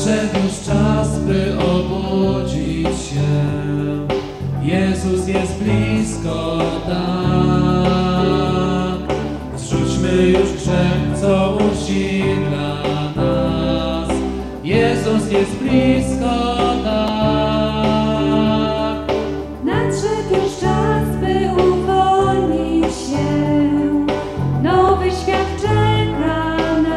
Nadszedł już czas, by obudzić się. Jezus jest blisko, tak. Zrzućmy już grzech, co usidla nas. Jezus jest blisko, tak. Nadszedł już czas, by uwolnić się. Nowy świat czeka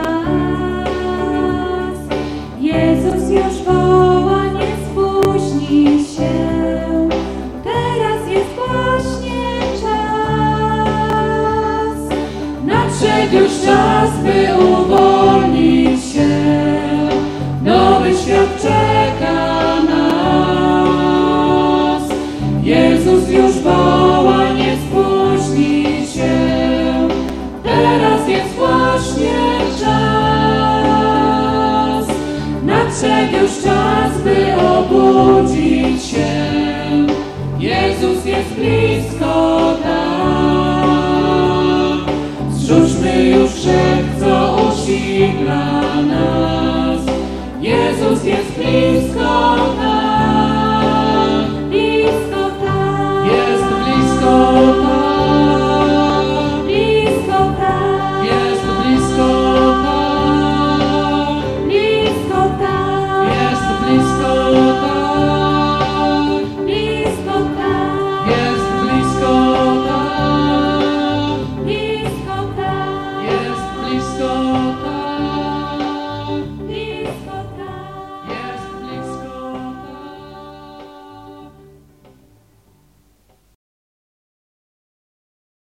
nas. Jezus już woła, nie spóźni się. Teraz jest właśnie czas. Nadszedł już czas, by uwolnić się. Nowy świat czeka nas. Jezus już woła, nie spóźni się. Teraz jest właśnie czas. Nadszedł już czas, by obudzić się.